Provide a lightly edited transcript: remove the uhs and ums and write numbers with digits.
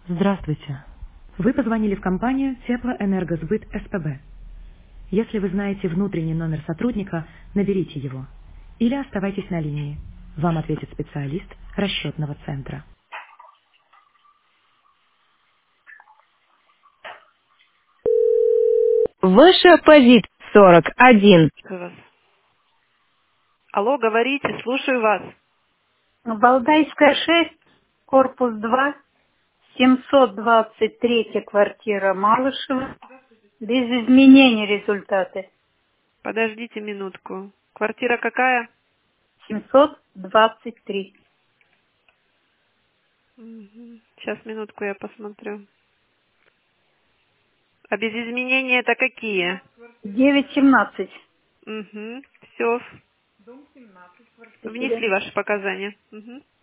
Здравствуйте. Вы позвонили в компанию Теплоэнергосбыт СПБ. Если вы знаете внутренний номер сотрудника, наберите его. Или оставайтесь на линии. Вам ответит специалист расчетного центра. Ваша позиция 41. Вас. Алло, говорите, слушаю вас. Валдайская 6, корпус 2, 723 квартира Малышева. Без изменений результаты. Подождите минутку. Квартира какая? 723. Сейчас минутку я посмотрю. А без изменений это какие? 917. Угу. Все. Внесли ваши показания. Угу.